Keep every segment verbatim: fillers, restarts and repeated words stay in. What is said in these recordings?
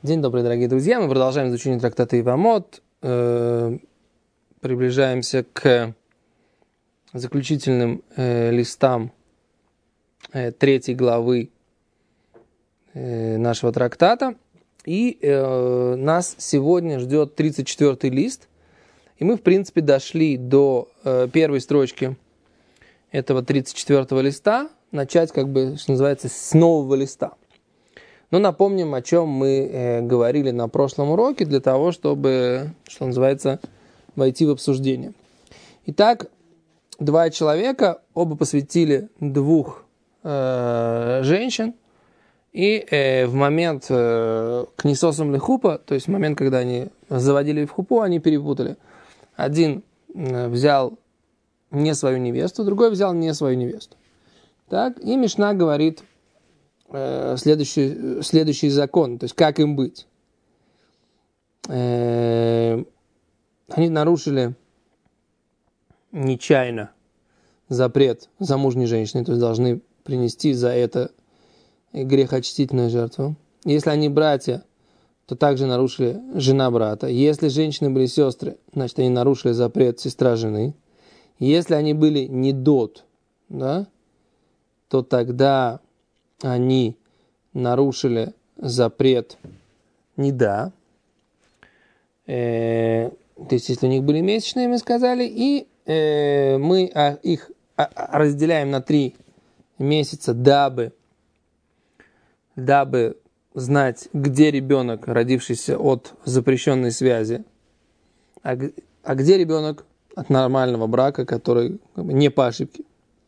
День добрый, дорогие друзья. Мы продолжаем изучение трактата Ивамот. Э, приближаемся к заключительным э, листам э, третьей главы э, нашего трактата. И э, нас сегодня ждет тридцать четвёртый лист. И мы, в принципе, дошли до э, первой строчки этого тридцать четвёртого листа. Начать, как бы, что называется, с нового листа. Но напомним, о чем мы э, говорили на прошлом уроке, для того, чтобы, что называется, войти в обсуждение. Итак, два человека, оба посвятили двух э, женщин, и э, в момент э, книсосом лехупа, то есть в момент, когда они заводили в хупу, они перепутали. Один э, взял не свою невесту, другой взял не свою невесту. Так, и Мишна говорит Следующий, следующий закон, то есть как им быть. Они нарушили нечаянно запрет замужней женщины, то есть должны принести за это грехочтительную жертву. Если они братья, то также нарушили жена брата. Если женщины были сестры, значит они нарушили запрет сестра жены. Если они были недот, да, то тогда они нарушили запрет неда. Э, то есть, если у них были месячные, мы сказали, и э, мы а, их а, разделяем на три месяца, дабы, дабы знать, где ребенок, родившийся от запрещенной связи, а, а где ребенок от нормального брака, который как бы, не по ошибке.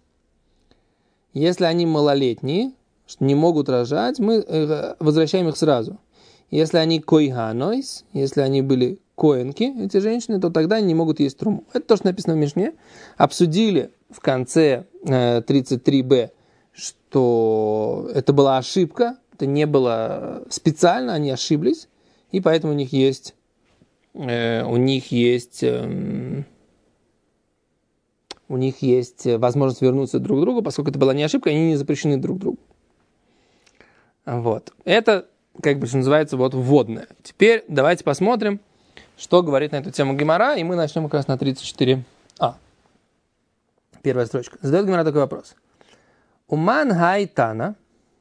Если они малолетние, что не могут рожать, мы возвращаем их сразу. Если они койганойс, если они были коэнки, эти женщины, то тогда они не могут есть труму. Это то, что написано в Мишне. Обсудили в конце тридцать три бэ, что это была ошибка, это не было специально, они ошиблись, и поэтому у них есть, у них есть, у них есть возможность вернуться друг к другу, поскольку это была не ошибка, они не запрещены друг другу. Вот. Это, как бы, что называется, вот вводное. Теперь давайте посмотрим, что говорит на эту тему Гемара, и мы начнем как раз на тридцать четыре а. Первая строчка. Задает Гемара такой вопрос. Уман хай тана,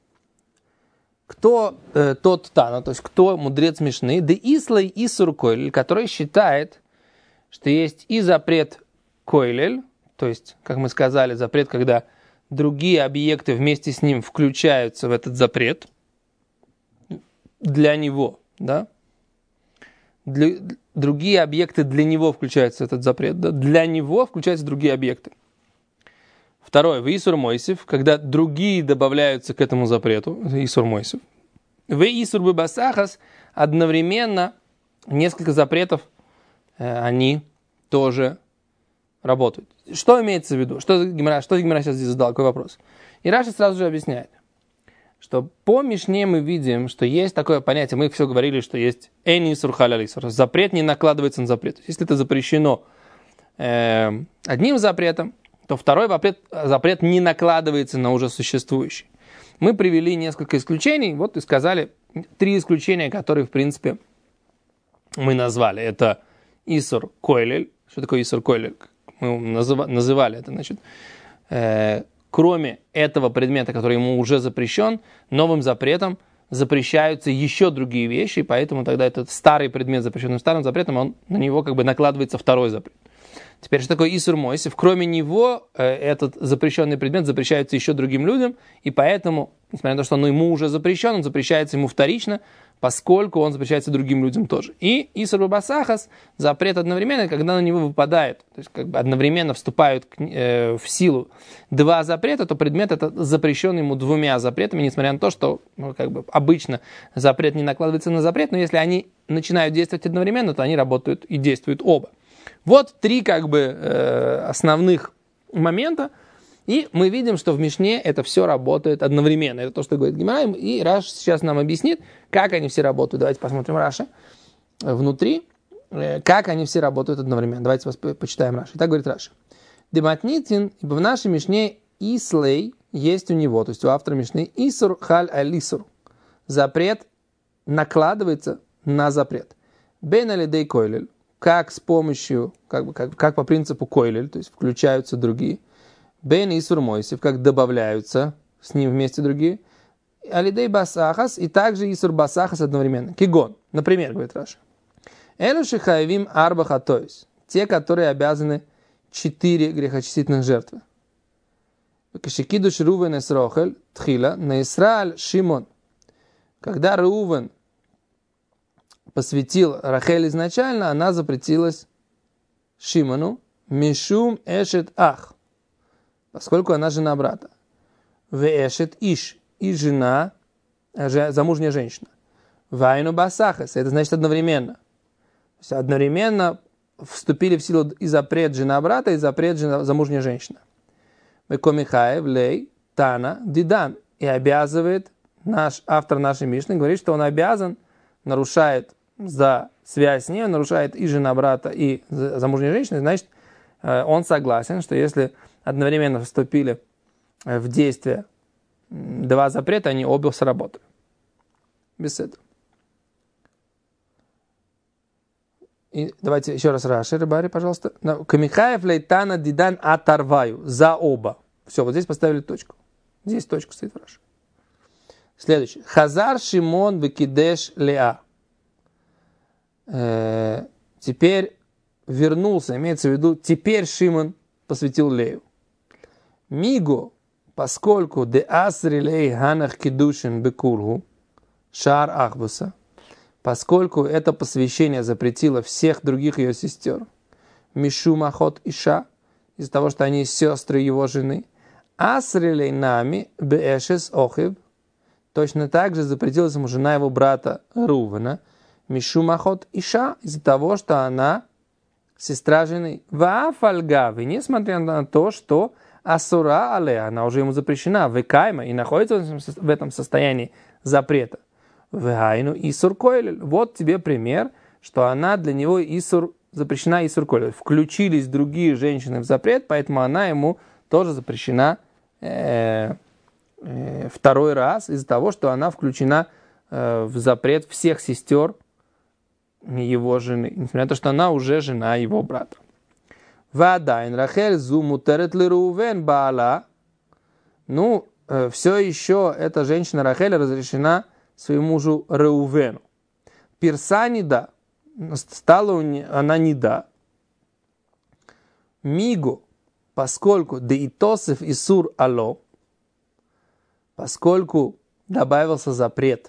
кто э, тот тана, то есть кто мудрец Мишны, де ислай исур койлель, который считает, что есть и запрет койлель, то есть, как мы сказали, запрет, когда другие объекты вместе с ним включаются в этот запрет для него, да? Для, другие объекты для него включаются в этот запрет, да? Для него включаются другие объекты. Второе, в Исур Мойсев, когда другие добавляются к этому запрету, Исур Мойсев. В Исур Бебасахас одновременно несколько запретов, э, они тоже работают. Что имеется в виду? Что Гемара, что Гемара сейчас здесь задал? Какой вопрос? И Раши сразу же объясняет, что по Мишне мы видим, что есть такое понятие, мы все говорили, что есть эни исур халяль исур, запрет не накладывается на запрет. Если это запрещено э, одним запретом, то второй запрет, запрет не накладывается на уже существующий. Мы привели несколько исключений, вот и сказали три исключения, которые, в принципе, мы назвали. Это исур койлель. Что такое исур койлель? Мы называли это, значит, э, кроме этого предмета, который ему уже запрещен, новым запретом запрещаются еще другие вещи, и поэтому тогда этот старый предмет, запрещенный старым запретом, он, на него как бы накладывается второй запрет. Теперь, что такое исур мойсев? Кроме него, э, этот запрещенный предмет запрещается еще другим людям, и поэтому, несмотря на то, что он ему уже запрещен, он запрещается ему вторично, поскольку он запрещается другим людям тоже. И исур бабасахас, запрет одновременно, когда на него выпадает, то есть как бы одновременно вступают э, в силу два запрета, то предмет этот запрещен ему двумя запретами, несмотря на то, что ну, как бы обычно запрет не накладывается на запрет, но если они начинают действовать одновременно, то они работают и действуют оба. Вот три как бы э, основных момента. И мы видим, что в Мишне это все работает одновременно. Это то, что говорит Гемара. И Раши сейчас нам объяснит, как они все работают. Давайте посмотрим Раши внутри, как они все работают одновременно. Давайте почитаем Раши. Итак, говорит Раши. Дематнитин, ибо в нашей Мишне Ислей есть у него, то есть у автора Мишны Исур халь алисур. Запрет накладывается на запрет. Бен алидей койлель, как с помощью, как, бы, как, как по принципу койлель, то есть включаются другие. Бен исур мойсев, как добавляются с ним вместе другие. Алидей басахас и также исур басахас одновременно. Кигон, например, говорит Раша. Элюши хаявим арба хатоис, те, которые обязаны четыре грехочистительных жертвы. Кашикидуш Рувен эс Рохель тхила на Исраэль Шимон. Когда Рувен посвятил Рахель изначально, она запретилась Шимону Мишум эшет ах, поскольку она жена брата. Ве эшет иш, и жена, замужняя женщина. Вайну басахас, это значит одновременно. То есть одновременно вступили в силу и запрет жена брата, и запрет жена, замужняя женщина. Векомихаев лей тана дидан, и обязывает наш автор нашей Мишны, говорит, что он обязан, нарушает за связь с ней, он нарушает и жена брата, и замужняя женщина, значит, он согласен, что если одновременно вступили в действие два запрета, они оба сработали. Без этого. И давайте еще раз Раши, Рыбари, пожалуйста. Камихаев лейтана дидан атарваю. За оба. Все, вот здесь поставили точку. Здесь точка стоит в Раши. Следующий. Хазар Шимон векидеш леа. Э, теперь вернулся, имеется в виду, теперь Шимон посвятил Лею. Миго, поскольку де асри лей ханах кидушин бекургу, шар ахбуса, поскольку это посвящение запретило всех других ее сестер, Мишу Махот Иша, из-за того, что они сестры его жены, Асрилей нами беэшес охиб, точно так же запретилась ему жена его брата Рувена, Мишу Махот Иша, из-за того, что она сестра жены. Ваафальгави, несмотря на то, что Асура але, она уже ему запрещена, векайма, и находится в этом состоянии запрета. Вегайну Исур Койлель. Вот тебе пример, что она для него Исур, запрещена Исур Койлель. Включились другие женщины в запрет, поэтому она ему тоже запрещена э, э, второй раз из-за того, что она включена э, в запрет всех сестер его жены, несмотря на то, что она уже жена его брата. Вадайн Рахель зу мутерет ли Рувен баала. Ну, э, все еще эта женщина Рахель разрешена своему мужу Реувену. Пирса не да. Стала она не да. Мигу, поскольку деитосев исур ало, поскольку добавился запрет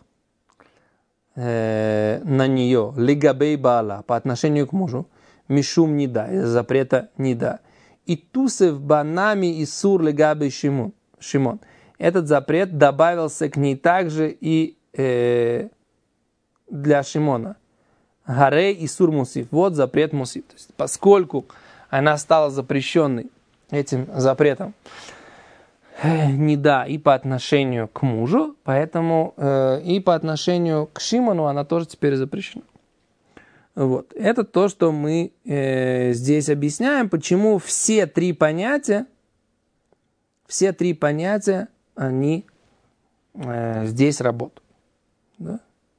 э, на нее, лигабей баала, по отношению к мужу, мишум не да, из-за запрета не да. И тусев банами исур лигабей шимон. Шимон. Этот запрет добавился к ней также и э, для Шимона. Гарей исур мусив. Вот запрет мусив. То есть, поскольку она стала запрещенной этим запретом э, не да и по отношению к мужу, поэтому э, и по отношению к Шимону она тоже теперь запрещена. Вот. Это то, что мы э, здесь объясняем, почему все три понятия, все три понятия, они э, здесь работают. Да?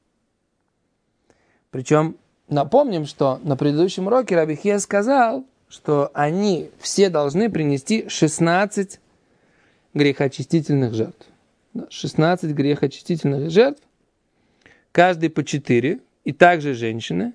Причем напомним, что на предыдущем уроке Раби Хия сказал, что они все должны принести шестнадцать грехоочистительных жертв. шестнадцать грехоочистительных жертв, каждый по четыре, и также женщины.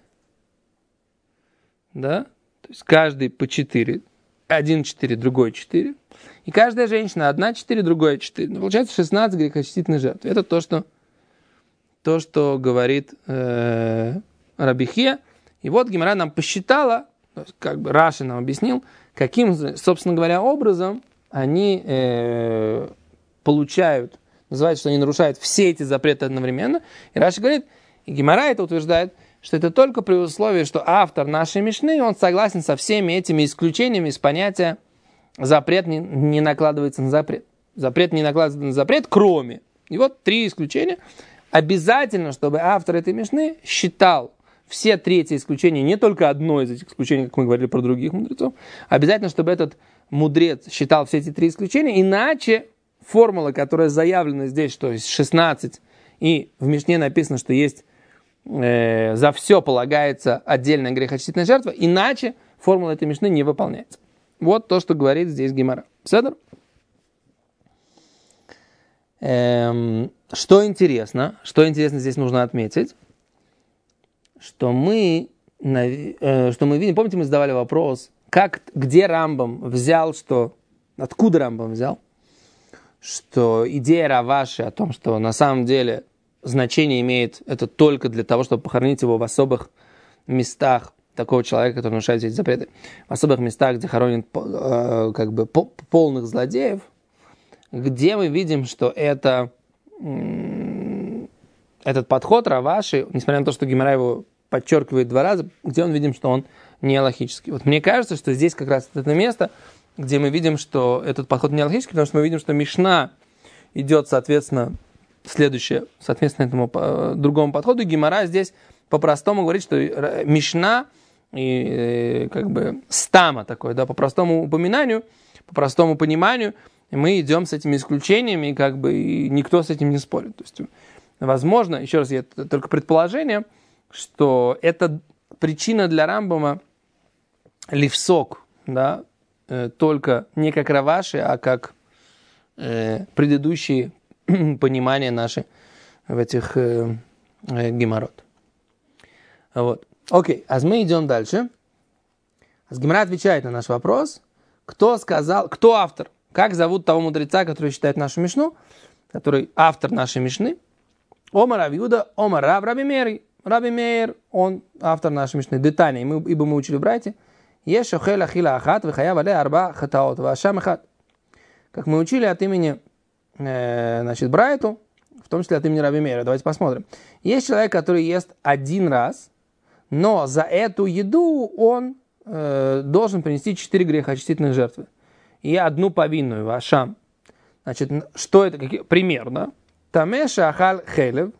Да? То есть каждый по четыре. Один четыре, другой четыре. И каждая женщина одна четыре, другая четыре. Ну, получается шестнадцать грехоочистительных жертв. Это то, что, то, что говорит э, Раби Хия. И вот Гемара нам посчитала, как бы Раши нам объяснил, каким, собственно говоря, образом они э, получают, называют, что они нарушают все эти запреты одновременно. И Раши говорит, и Гемара это утверждает, что это только при условии, что автор нашей Мишны, он согласен со всеми этими исключениями из понятия запрет не, не накладывается на запрет. Запрет не накладывается на запрет, кроме. И вот три исключения. Обязательно, чтобы автор этой Мишны считал все три эти исключения, не только одно из этих исключений, как мы говорили про других мудрецов, обязательно, чтобы этот мудрец считал все эти три исключения, иначе формула, которая заявлена здесь, что есть шестнадцать, и в Мишне написано, что есть э, за все полагается отдельная грехочистительная жертва, иначе формула этой мишны не выполняется. Вот то, что говорит здесь Гемара. Седер? Эм, что интересно, что интересно здесь нужно отметить, что мы, э, что мы видим, помните, мы задавали вопрос, как, где Рамбам взял, что, откуда Рамбам взял, что идея Раваши о том, что на самом деле значение имеет это только для того, чтобы похоронить его в особых местах, такого человека, который нарушает эти запреты, в особых местах, где хоронят э, как бы полных злодеев, где мы видим, что это, этот подход Раваши, несмотря на то, что Гемара его подчеркивает два раза, где мы видим, что он не логический. Вот мне кажется, что здесь как раз это место, где мы видим, что этот подход не логический, потому что мы видим, что Мишна идет, соответственно, следующее, соответственно, этому э, другому подходу. Гемара здесь по-простому говорит, что Мишна и э, как бы стама такое, да, по простому упоминанию, по простому пониманию, мы идем с этими исключениями, и как бы и никто с этим не спорит. То есть, возможно, еще раз, это только предположение, что это причина для Рамбама лифсок, да, э, только не как Раваши, а как э, предыдущие понимания наши в этих э, э, гемарот. Вот. Окей, а мы идем дальше. Гемара отвечает на наш вопрос, кто сказал, кто автор, как зовут того мудреца, который читает нашу Мишну, который автор нашей Мишны. Омар Рав Юда, Омар Рав Раби Мейр. Раби Мейр, он автор нашей Мишны. Детали, мы, ибо мы учили в брайте. Еш охел ахила ахат, вехаяв алей арба хатаот, вашам ахат. Как мы учили от имени, э, значит, Брайту, в том числе от имени Раби Мейра. Давайте посмотрим. Есть человек, который ест один раз, но за эту еду он э, должен принести четыре грехоочистительных жертвы. И одну повинную, вашам. Значит, что это? Какие? Пример, да? Тамеша ахал хелев,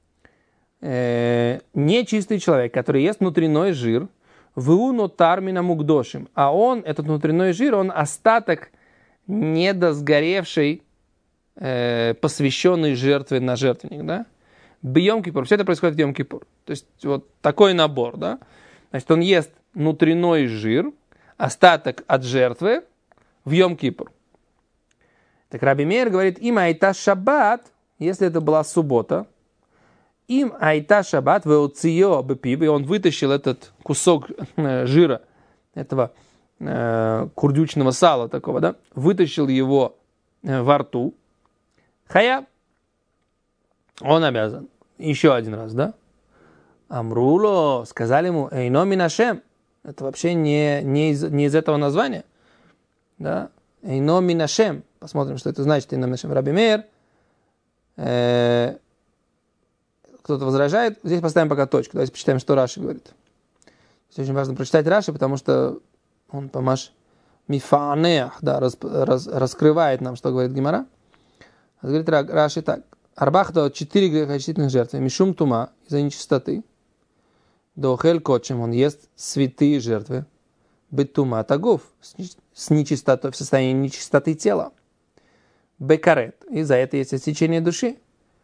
э, нечистый человек, который ест внутренний жир, вуно тармина мукдошим, а он, этот внутренний жир, он остаток недосгоревшей, э, посвященной жертве на жертвенник, да? Бьем кипур, все это происходит в Йом Кипур. То есть вот такой набор, да? Значит, он ест внутренний жир, остаток от жертвы в Йом Кипур. Так Раби Мейр говорит, им айта шаббат, если это была суббота, им айта шаббат веуцио бепиб, и он вытащил этот кусок э, жира, этого э, курдючного сала такого, да, вытащил его э, во рту, хая, он обязан. Еще один раз, да? Амруло, сказали ему, эйно минашем, это вообще не, не, из, не из этого названия, да? Эйно минашем, посмотрим, что это значит, эйно минашем. Раби Мейр, э, кто-то возражает, здесь поставим пока точку, давайте почитаем, что Раши говорит. Здесь очень важно прочитать Раши, потому что он, помаш, мифанех, да, рас, рас, раскрывает нам, что говорит Гемара. Говорит Раши так. Арбахта четыре грехочистительных жертвы. Мишум тума, из-за нечистоты. Дохель кочем, он ест святые жертвы. Бетума тагуф, с нечистотой, в состоянии нечистоты тела. Бекарет, из-за этого есть отсечение души.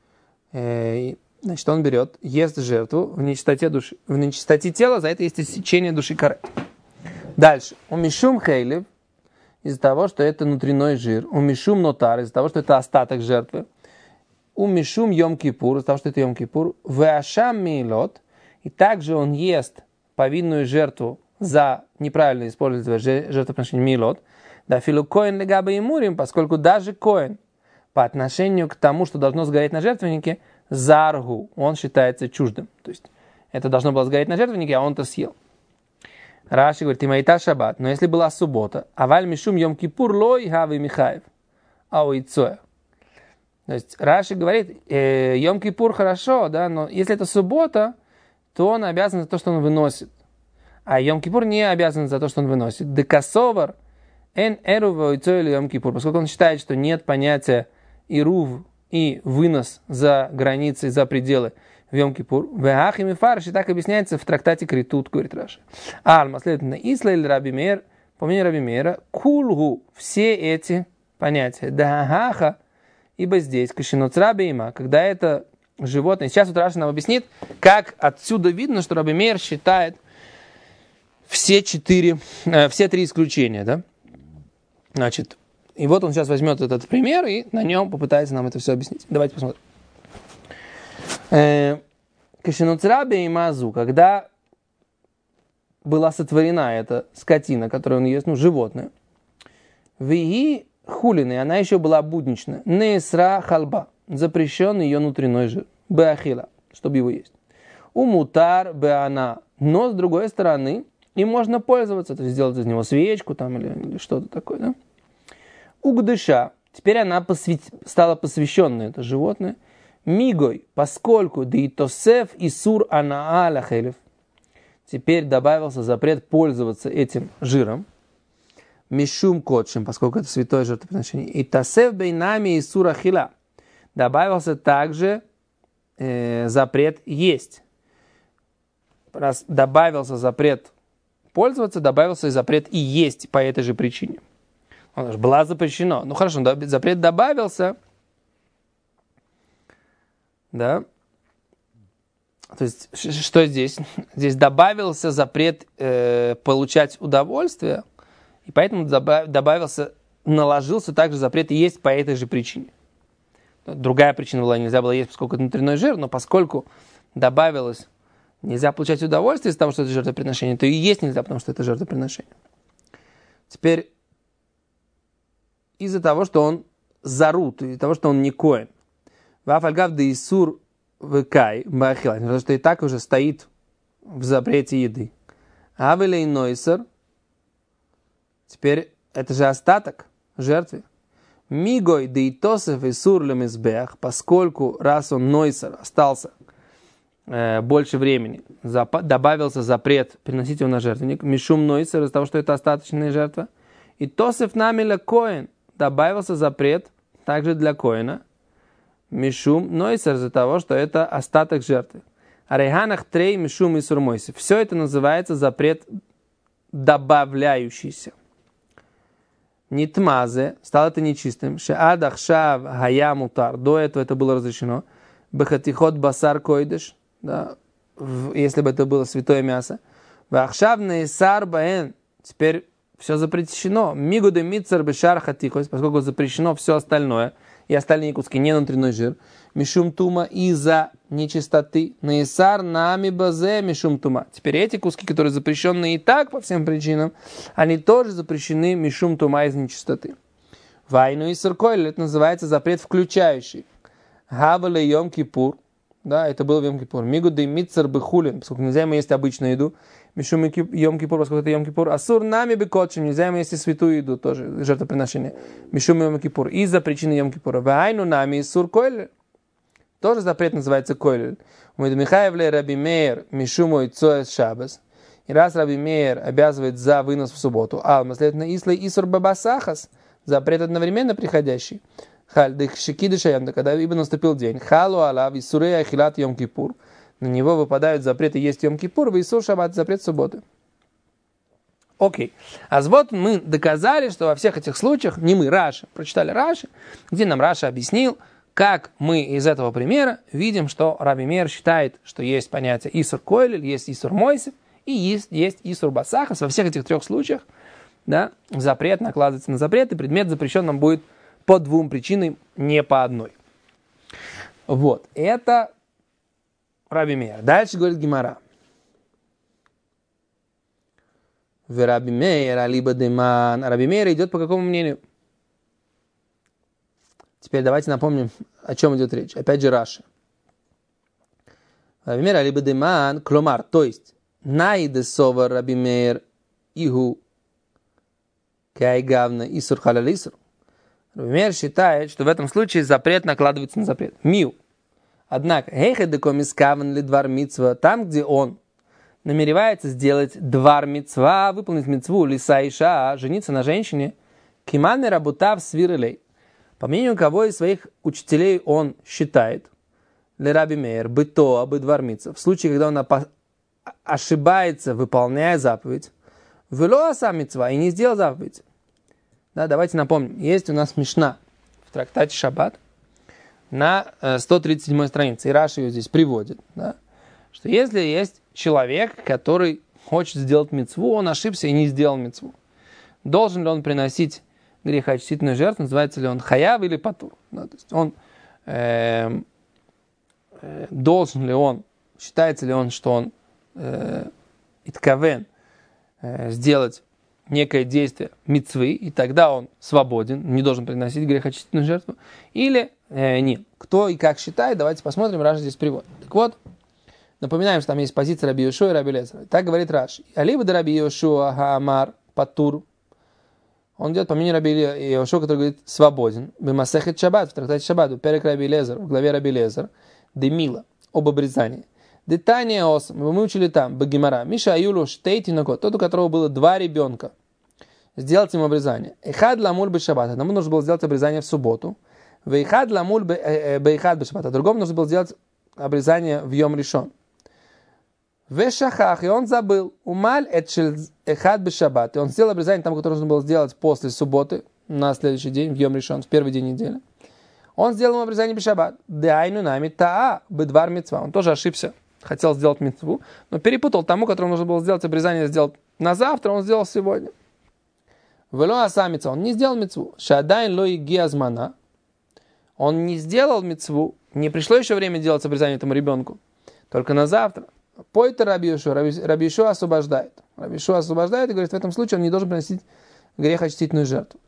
Значит, он берет, ест жертву в нечистоте души. В нечистоте тела, за это есть отсечение души карет. Дальше. У мишум хейлев, из-за того, что это внутренний жир. У мишум нотар, из-за того, что это остаток жертвы. У мишум Йом Кипур, из-за того, что это Йом Кипур, веашам мейлот, и также он ест повинную жертву за неправильное использование жертвоприношения мейлот, да филу коэн легаба и мурим, поскольку даже коэн по отношению к тому, что должно сгореть на жертвеннике, заргу, он считается чуждым. То есть это должно было сгореть на жертвеннике, а он-то съел. Раши говорит, имайта шаббат, но если была суббота, аваль мишум Йом Кипур лой хави михаев, ау ицоя. То есть Раши говорит, э, Йом Кипур хорошо, да, но если это суббота, то он обязан за то, что он выносит. А Йом Кипур не обязан за то, что он выносит. Декасовар эн эрув или Йом Кипур, поскольку он считает, что нет понятия ирув и вынос за границы, за пределы в Йом Кипур. Вехахим и фарш, и так объясняется в трактате Критут, говорит Раши. Альма, следовательно, Исла или Раби Мейр, по мнению Раби Мейра, кулгу, все эти понятия, дахаха, ибо здесь, кашиноцра бейма, когда это животное. Сейчас вот Раши нам объяснит, как отсюда видно, что Раби Меир считает все четыре, э, все три исключения, да? Значит, и вот он сейчас возьмет этот пример и на нем попытается нам это все объяснить. Давайте посмотрим. Кашинуцрабе и мазу, когда была сотворена эта скотина, которую он ест, ну, животное, виги хулины, она еще была будничная. Несра халба, запрещен ее внутренний жир. Беахила, чтобы его есть. Умутар беана, но с другой стороны, им можно пользоваться, то есть сделать из него свечку там или, или что-то такое, да? Угдыша, теперь она посвят... стала посвященной, это животное. Мигой, поскольку деитосеф и сур анааля хелев, теперь добавился запрет пользоваться этим жиром. Мишум котшим, поскольку это святое жертвоприношение. И тосеф бейнами и сур ахила, добавился также э, запрет есть. Раз добавился запрет пользоваться, добавился и запрет и есть по этой же причине. Оно же было запрещено. Ну хорошо, запрет добавился. Да. То есть, что здесь? Здесь добавился запрет э, получать удовольствие, и поэтому добавился, наложился также запрет и есть по этой же причине. Другая причина была, нельзя было есть, поскольку это внутренний жир, но поскольку добавилось нельзя получать удовольствие из того, что это жертвоприношение, то и есть нельзя, потому что это жертвоприношение. Теперь из-за того, что он зарут, из-за того, что он не коэн. Вафальгав да исур векай бахилай, потому что и так уже стоит в запрете еды. Авелей нойсер, теперь это же остаток жертвы. Мигой да итосев исур лемизбех, поскольку раз он нойсер остался э, больше времени, зап- добавился запрет приносить его на жертвенник. Мишум нойсер из-за того, что это остаточная жертва. И тосев намиля коэн, добавился запрет также для коэна. Мишум нойсер из-за того, что это остаток жертвы. Арейханах трей мишум и сурмойси. Все это называется запрет добавляющийся. Нитмазе, стало это нечистым. Шеадах шав хая мутар. До этого это было разрешено. Бехатихот басар койдеш. Да, если бы это было святое мясо. Вахшав нейсар баэн. Теперь все запрещено. Мигу де митцер бешар хатихос, поскольку запрещено все остальное, и остальные куски, не внутренний жир. Мишум тума из-за нечистоты. Нейсар нами базе мишум тума. Теперь эти куски, которые запрещены и так по всем причинам, они тоже запрещены мишум тума из нечистоты. Вайну и сыркойль, это называется запрет включающий. Хавале йом кипур. Да, это был в йом кипур. Мигу де митцер бехулин, поскольку нельзя ему есть обычную еду. Мишум йом кипур, поскольку это йом кипур. Асур нами бекотшим, нельзя ему есть и святую еду, тоже жертвоприношение. Мишум йом кипур, из-за причины йом кипура. Вайну нами и сур койль. Тоже запрет называется койль. Михаевле Раби Меир мишуму и цоэс шабас. И раз Раби Меир обязывает за вынос в субботу, алма, следовательно, ислай исур бабасахас, запрет одновременно приходящий. Халь, да шикиды шаям, да когда ибо наступил день. Халу алав исурей ахилат йом кипур. На него выпадают запреты есть йом кипур, в исур шаббат, запрет субботы. Окей. А вот мы доказали, что во всех этих случаях, не мы, Раши, прочитали Раши, где нам Раши объяснил, как мы из этого примера видим, что Раби Меир считает, что есть понятие Исур Койлель, есть Исур Мойсев и есть, есть Исур Басахас. Во всех этих трех случаях, да, запрет накладывается на запрет, и предмет запрещен нам будет по двум причинам, не по одной. Вот. Это Раби Меир. Дальше говорит Гемара. В Раби Меир, алиба деман. Раби Меир идет по какому мнению? Теперь давайте напомним, о чем идет речь. Опять же Раши. Раби Меир, алиба деман, кломар, то есть, наиде сова Раби Меир игу кайгавна исур халал исур. Раби Меир считает, что в этом случае запрет накладывается на запрет. Мил. Однако, там, где он намеревается сделать двар мицва, выполнить мицву, лиса иша, жениться на женщине, киманы рабутав свирелей. По мнению кого из своих учителей он считает, ле Раби Меир, быто, бы двар мицва, в случае, когда он ошибается, выполняя заповедь, вело аса мицва, и не сделал заповедь. Да, давайте напомним, есть у нас Мишна в трактате Шаббат, на сто тридцать седьмой странице, и Раши ее здесь приводит, да, что если есть человек, который хочет сделать мицву, он ошибся и не сделал мицву, должен ли он приносить грехоочистительную жертву, называется ли он хаяв или патур? Да, то есть он э, э, должен ли он, считается ли он, что он э, иткавен э, сделать некое действие мицвы, и тогда он свободен, не должен приносить грехоочистительную жертву, или э, нет. Кто и как считает, давайте посмотрим, Раши здесь приводит. Так вот, напоминаем, что там есть позиция Раби Йошуа и Раби Элиэзера. Так говорит Раши. Алиба де Раби Йошуа хаамар патур. Он идет по мнению Раби Йошуа, который говорит свободен. Бемасехет шаббат, в трактате шаббат, перек Раби Элиэзер, в главе Раби Элиэзер, демила, об обрезании. Детания ос, мы учили там, Багимара, Миша Аюлу штейти на год, тот, у которого было два ребенка. Сделать ему обрезание. Эхад ламуль бе шаббат, одному нужно было сделать обрезание в субботу. Вейхад ламуль бе эхад бе шаббат, а другому нужно было сделать обрезание в йом ришон. Вешахах, и он забыл. Умаль эт эхад бе шаббат, и он сделал обрезание там, которое нужно было сделать после субботы, на следующий день, в йом ришон, в первый день недели. Он сделал ему обрезание бе шаббат. Деайну нами таа бедвар мицва. Он тоже ошибся. Хотел сделать мицву, но перепутал тому, которому нужно было сделать обрезание, сделать на завтра, он сделал сегодня. Вело асамица, он не сделал мицву. Шадайн ло гиазмана. Он не сделал мицву, не пришло еще время делать обрезание этому ребенку, только на завтра. Пойте Раби Йошуа, Раби Йошуа освобождает. Раби Йошуа освобождает и говорит, в этом случае он не должен приносить грехоочистительную жертву.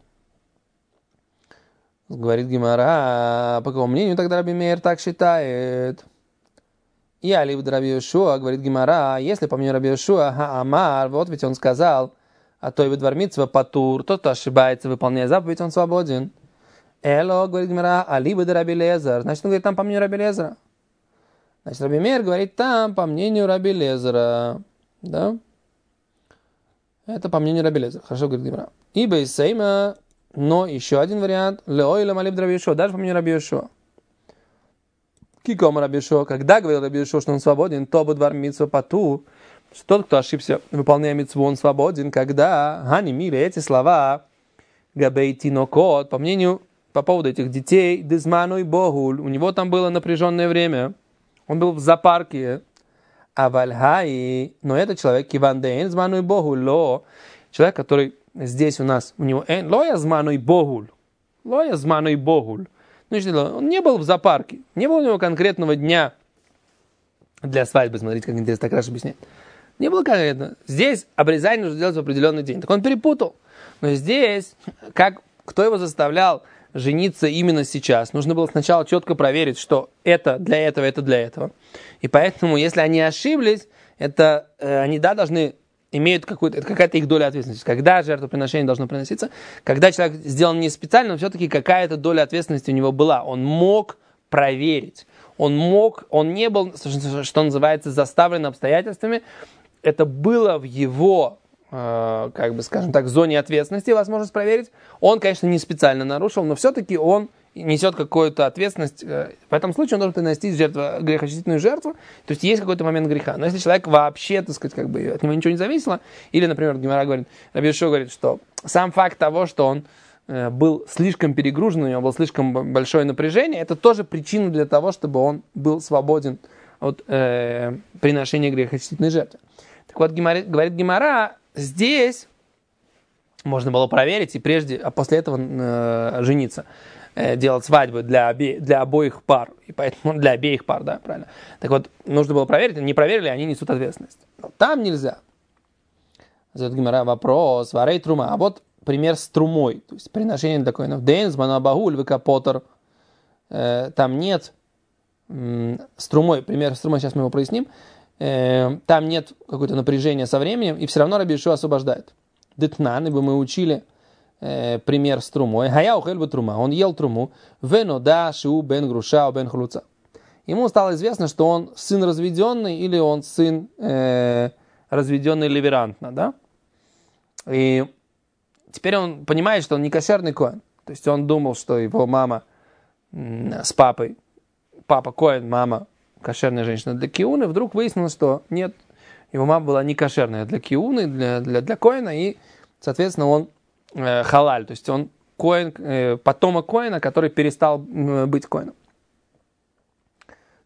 Говорит Гемара, по какому мнению тогда Раби Меир так считает? И алиб Раби Йошуа, говорит Гемара, если по мнению Раби Йошуа, хаамар, вот ведь он сказал, а то и бедвар мицва патур, тот, кто ошибается, выполняя заповедь, он свободен. Эло, говорит Гемара, алиб Раби Элиэзер, значит, он говорит там по мнению Раби Элиэзера. Значит, Раби Меир говорит там по мнению Раби Элиэзера, да? Это по мнению Раби Элиэзера. Хорошо, говорит Гемара. Ибо из сейма, но еще один вариант, леой лам алиб Раби Йошуа, даже по мнению Раби Йошуа. Киком Раби Йошуа, когда говорил Раби Йошуа, что он свободен, то бедвар мицва патур, что тот, кто ошибся, выполняя мицву, он свободен, когда Гани Мире, эти слова, Габейти Нокот, по мнению, по поводу этих детей, Дизману и Богуль, у него там было напряженное время, он был в зоопарке, а Вальхай, но этот человек, Киван Дейн, Зману и Богуль, ло, человек, который здесь у нас, у него, ло я Зману и Богуль, ло я Зману и Богуль, значит, он не был в зоопарке, не было у него конкретного дня для свадьбы, смотрите, как интересно, так Раши объясняет. Не было конкретно. Здесь обрезание нужно делать в определенный день. Так он перепутал. Но здесь, как, кто его заставлял жениться именно сейчас, нужно было сначала четко проверить, что это для этого, это для этого. И поэтому, если они ошиблись, это э, они, да, должны, имеют какую-то, это какая-то их доля ответственности. Когда жертвоприношение должно приноситься, когда человек сделал не специально, но все-таки какая-то доля ответственности у него была. Он мог проверить. Он мог, он не был, что называется, заставлен обстоятельствами. Это было в его, э, как бы, скажем так, зоне ответственности, возможность проверить. Он, конечно, не специально нарушил, но все-таки он несет какую-то ответственность. В этом случае он должен приносить жертву, грехоочистительную жертву. То есть есть какой-то момент греха. Но если человек вообще, так сказать, как бы от него ничего не зависело, или, например, Гемара говорит, Раби Йошуа говорит, что сам факт того, что он э, был слишком перегружен, у него было слишком большое напряжение, это тоже причина для того, чтобы он был свободен от э, приношения грехоочистительной жертвы. Так вот, говорит Гемара, здесь можно было проверить и прежде, а после этого э, жениться, э, делать свадьбы для, обе, для обоих пар, и поэтому для обеих пар, да, правильно. Так вот, нужно было проверить, не проверили, они несут ответственность. Но там нельзя. Задает Гемара вопрос, варей трума, а вот пример с трумой, то есть приношение для коинов. Дейн, зманабагуль, векапотер, э, там нет э, с трумой, пример с трумой, сейчас мы его проясним. Там нет какого-то напряжения со временем, и все равно Раби Йошуа освобождает. Детнан, ибо мы учили э, пример с трумой. Хая ухель бы трума, он ел труму. Вено да шу бен груша бен хлуца. Ему стало известно, что он сын разведенный или он сын э, разведенный ливерантно, да? И теперь он понимает, что он не кошерный коэн. То есть он думал, что его мама м- с папой, папа коэн, мама кошерная женщина для киуны, вдруг выяснилось, что нет, его мама была не кошерная для киуны, для, для, для коэна, и, соответственно, он э, халаль, то есть он коэн, э, потомок коэна, который перестал э, быть коэном.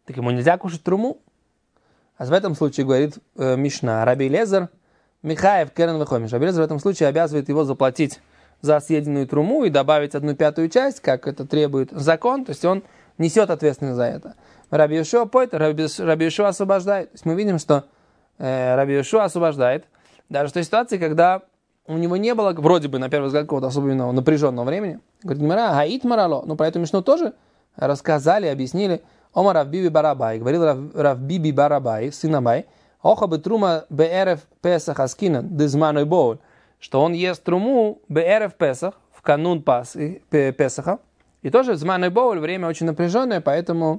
так ему нельзя кушать труму. А в этом случае говорит э, Мишна, Раби Лезер, Михаев, Керен Вехомиш. Раби Лезер в этом случае обязывает его заплатить за съеденную труму и добавить одну пятую часть, как это требует закон, то есть он несет ответственность за это. Раби Йошуа Пойта, Раби, Раби Йошуа освобождает. То есть мы видим, что э, Раби Йошуа освобождает, даже в той ситуации, когда у него не было, вроде бы, на первый взгляд, какого-то особенного напряженного времени. Говорит, Гимара, гаит марало. Ну, про эту мишну тоже рассказали, объяснили. Ома Равбиби Барабай, говорил Рав, Равбиби Барабай, сын Абай, оха бы трума беэрев песах аскинан, дезманой боуль, что он ест труму беэрев песах, в канун пас, песаха, и тоже зманой боуль, время очень напряженное, поэтому,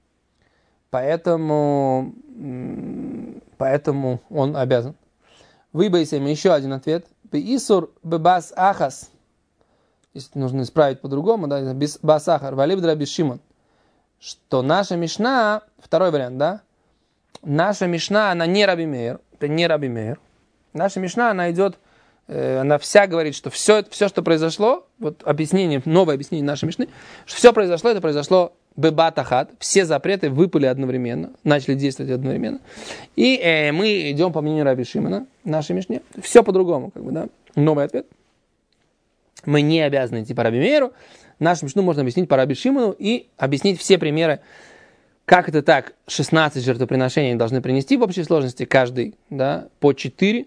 поэтому, поэтому он обязан. Выбейся им еще один ответ. Беисур бебас ахас, если нужно исправить по-другому, да, бас ахар, валибдра бешимон, что наша мишна, второй вариант, да, наша мишна, она не Раби Меир, это не Раби Меир. Наша мишна, она идет, э, она вся говорит, что все, все, что произошло, вот объяснение, новое объяснение нашей мишны, что все произошло, это произошло бебатахат, все запреты выпали одновременно, начали действовать одновременно. И э, мы идем по мнению Раби Шимона, нашей мишне, все по-другому, как бы, да, новый ответ. Мы не обязаны идти по Раби Меиру. Нашу мишну можно объяснить по Раби Шимону и объяснить все примеры, как это так, шестнадцать жертвоприношений они должны принести в общей сложности, каждый, да, по четыре,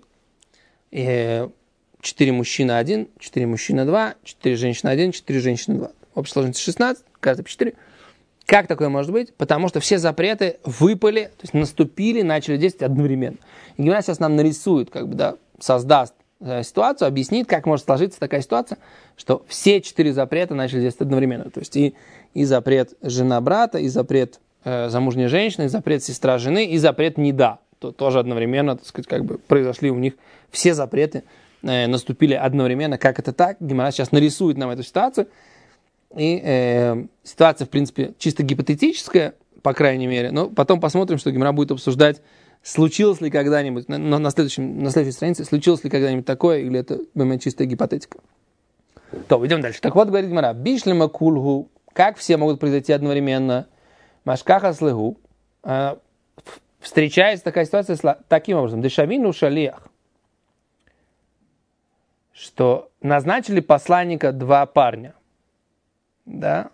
четыре мужчина один, четыре мужчина два, четыре женщина один, четыре женщины два. В общей сложности шестнадцать, каждый по четыре. Как такое может быть? Потому что все запреты выпали, то есть наступили, начали действовать одновременно. И Гемара сейчас нам нарисует, как бы, да, создаст ситуацию, объяснит, как может сложиться такая ситуация, что все четыре запрета начали действовать одновременно. То есть и, и запрет жена брата, и запрет э, замужней женщины, и запрет сестра жены, и запрет неда. То, тоже одновременно, так сказать, как бы произошли у них все запреты, э, наступили одновременно. Как это так? Гемара сейчас нарисует нам эту ситуацию. И э, ситуация, в принципе, чисто гипотетическая, по крайней мере, но потом посмотрим, что Гемара будет обсуждать, случилось ли когда-нибудь, на, на, следующем, на следующей странице, случилось ли когда-нибудь такое, или это чистая гипотетика. То, идем дальше. Так вот, говорит Гемара, бишлема кульгу, как все могут произойти одновременно, машкаха слыгу, э, встречается такая ситуация таким образом, дешавину шалиях, что назначили посланника два парня, да,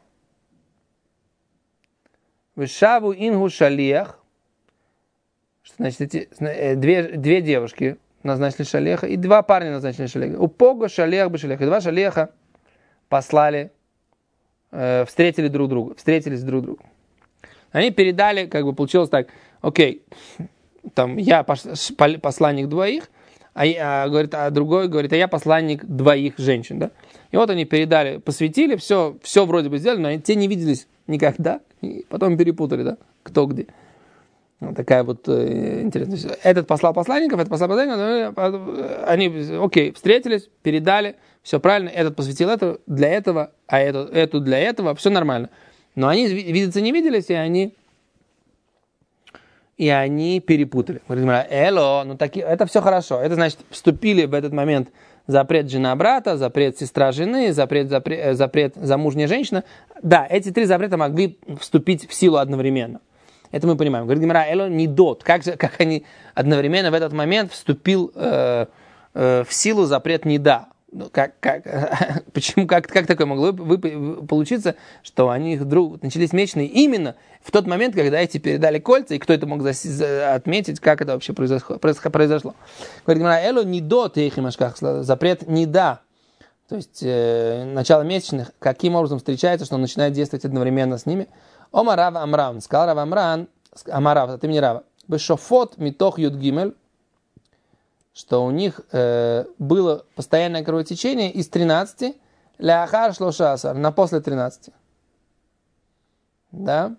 вышаву ингу шалиях, что значит, эти, две, две девушки назначили шалеха, и два парня назначили шалеха. У Пого шалех бы шалеха. И два шалеха послали, э, встретили друг друга, встретились друг другу. Они передали, как бы получилось так, окей, там я посланник двоих, а, а, говорит, а другой говорит, а я посланник двоих женщин, да? И вот они передали, посвятили, все, все вроде бы сделали, но они, те не виделись никогда, и потом перепутали, да, кто где. Вот такая вот э, интересная. Этот послал посланников, этот послал посланников, они, окей, встретились, передали, все правильно, этот посвятил это для этого, а эту, эту для этого, все нормально. Но они видеться не виделись, и они, и они перепутали. Говорит, эло, ну таки, это все хорошо. Это значит, вступили в этот момент запрет жена брата, запрет сестра жены, запрет, запрет, запрет замужняя женщина. Да, эти три запрета могли вступить в силу одновременно. Это мы понимаем. Говорит Гемара, эло не дот. Как, же, как они одновременно в этот момент вступил э, э, в силу запрет не да. Как, как, почему, как, как такое могло вы, вы, получиться, что они вдруг начались месячные именно в тот момент, когда эти передали кольца, и кто это мог за, за, отметить, как это вообще произошло. произошло. Говорит Гемара, эло не дот, запрет не да. То есть э, начало месячных, каким образом встречается, что он начинает действовать одновременно с ними. Ома Рав Амрам, сказал Рав Амран, Амарав, это имени Рава, бешофот митох юд гимель, что у них э, было постоянное кровотечение из тринадцати, ляхар шлошасар, на после тринадцати. Да?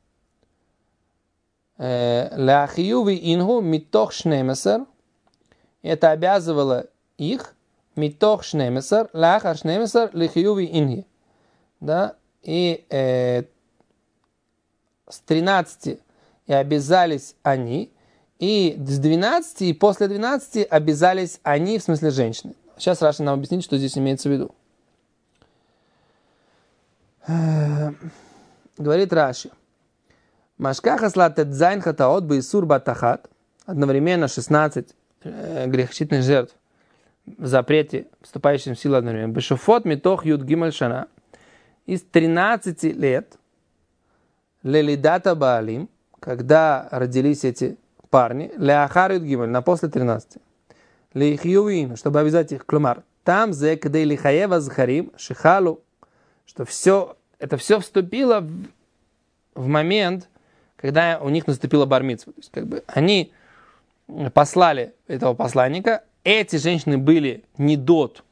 Ляхиюви ингу митох шнемесер, это обязывало их, митох шнемесер, ляхар шнемесер, лихиюви инги. Да? И э, с тринадцати и обязались они, и с двенадцати, и после двенадцати обязались они, в смысле женщины. Сейчас Раши нам объяснит, что здесь имеется в виду. Говорит Раши. Машкаха слатет зайн хатаот бейсур батахат. Одновременно шестнадцать э, грехочительных жертв в запрете, вступающим в силу одновременно. Бешуфот митох юд гималь шана. Из тринадцати лет лелидата баалим, когда родились эти парни, леахар юд гималь, на после тринадцати. Леихьюин, чтобы обязать их, клумар. Там зе кдей лихаева зхарим шихалу, что все, это все вступило в, в момент, когда у них наступила бар-мицва. То есть, как бы, они послали этого посланника, эти женщины были недот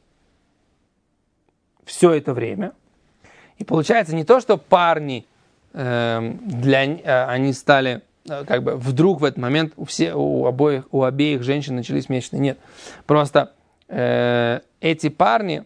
все это время. И получается не то, что парни, э, для, э, они стали, э, как бы, вдруг в этот момент у, все, у, обоих, у обеих женщин начались месячные. Нет. Просто э, эти парни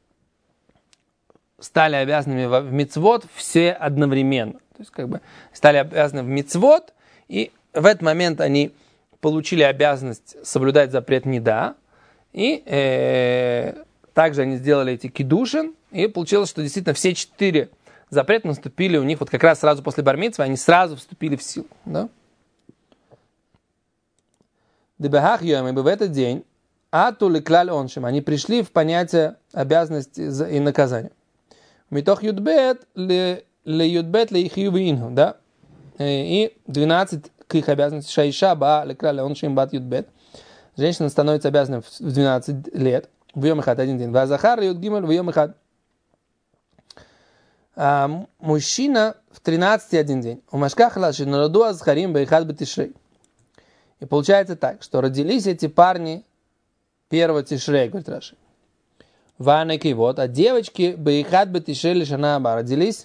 стали обязанными в, в мицвот все одновременно. То есть, как бы, стали обязаны в мицвот, и в этот момент они получили обязанность соблюдать запрет неда, и э, также они сделали эти кидушин, и получилось, что действительно все четыре запрета наступили у них вот как раз сразу после бар-мицвы, они сразу вступили в силу. Да? Дебахах йом, ибо в этот день ату леклаль оншим, они пришли в понятие обязанности и наказания. Митох юдбет ле юдбет ле их ювинху, да? И двенадцать к их обязанности. Шайша ба леклаль оншим бат юдбет. Женщина становится обязанной в двенадцать лет. В йом эхад, один день. Вазахар юд гимель в йом эхад. А мужчина в тринадцать один день. У машкахла шинараду азхарим бейхад бетишрей. И получается так, что родились эти парни первого тишрей, говорит Раши. Ванеки, вот, а девочки бейхад бетишрей лишанаба родились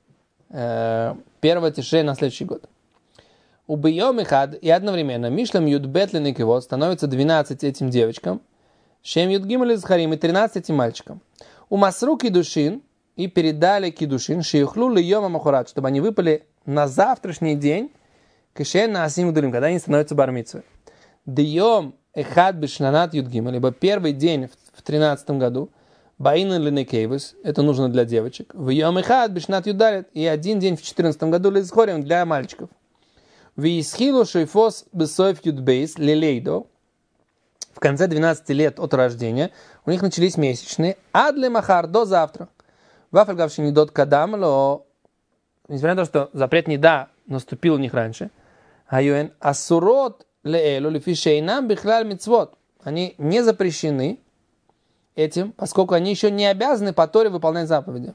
э, первого тишрей на следующий год. У бейом эхад и одновременно мишлем юдбет ленеки, вот, становится двенадцать этим девочкам. Шем юдгимали захарим и тринадцать этим мальчикам. У масру кидушин и передали кидушин, шиюхлу льема махурат, чтобы они выпали на завтрашний день, кешен на асим дулим, когда они становятся бар-мицвой. Дьем эхад бешнанат юдгимал, либо первый день в тринадцатом году, баинан ленекейвус, это нужно для девочек. В йом эхад бешнат юдалит, и один день в четырнадцатом году лизхорим для мальчиков. В исхилу шейфос бесоев юдбейс лилейдо, в конце двенадцати лет от рождения у них начались месячные, а для махар до завтра. Вафальгавши недот кадам, но несмотря на то, что запрет неда наступил у них раньше, аюэн асурот леэлу лифишейнам бихлаль мицвот. Они не запрещены этим, поскольку они еще не обязаны по Торе выполнять заповеди.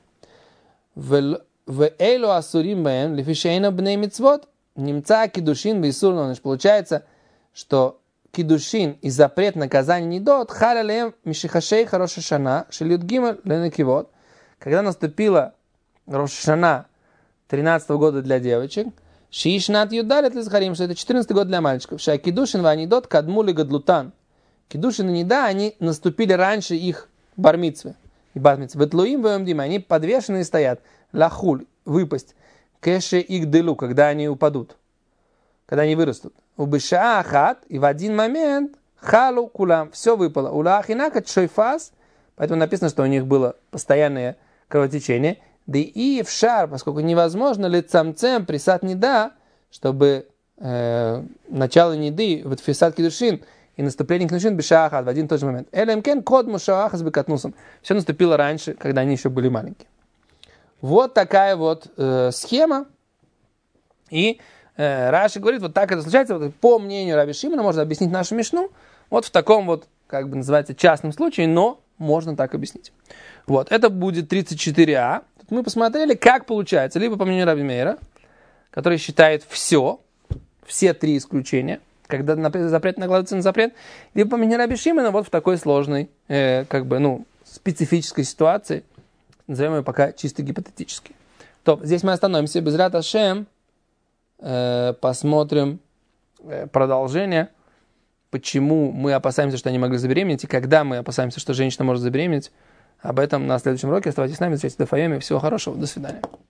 В элу асурим бэм лифишейнам бней мицвот немца кидушин бейсур нонеш. Получается, что кидушин и запрет наказания недот халялем мишихашей хороша шана шелют гимал ленекивот. Когда наступила Рош ха-Шана тринадцатого года для девочек, шиишнат юдалит лизхарим, что это четырнадцатый год для мальчиков. Ша кидушин ванидот кадмули гадлутан. Кидушин и неда, они наступили раньше их бар-мицвы и бар-мицвы. Ветлуим вэм они подвешенные стоят. Лахуль, выпасть. Кэше их делу, когда они упадут, когда они вырастут. Убыша ахат, и в один момент халу кулам, все выпало. Улахинакат шойфас, поэтому написано, что у них было постоянное кровотечение. Да и в шар, поскольку невозможно лицамцем присад неда, чтобы э, начало неды, вот фисад кидушин и наступление кидушин бешахат в один и тот же момент. Элемкен код мушаахас бекатнусом. Все наступило раньше, когда они еще были маленькие. Вот такая вот э, схема. И э, Раши говорит, вот так это случается. Вот, по мнению Раби Шимона можно объяснить нашу мишну вот в таком вот, как бы называется, частном случае, но можно так объяснить. Вот, это будет тридцать четыре а. Тут мы посмотрели, как получается. Либо по мнению Раби Мейра, который считает все, все три исключения, когда запрет накладывается на запрет, либо по мнению Раби Шимона вот в такой сложной, э, как бы, ну, специфической ситуации, назовем ее пока чисто гипотетически. То, здесь мы остановимся. Безрат Ашем, э, посмотрим э, продолжение, почему мы опасаемся, что они могли забеременеть, и когда мы опасаемся, что женщина может забеременеть. Об этом на следующем уроке. Оставайтесь с нами, встречайте в Файоме. Всего хорошего, до свидания.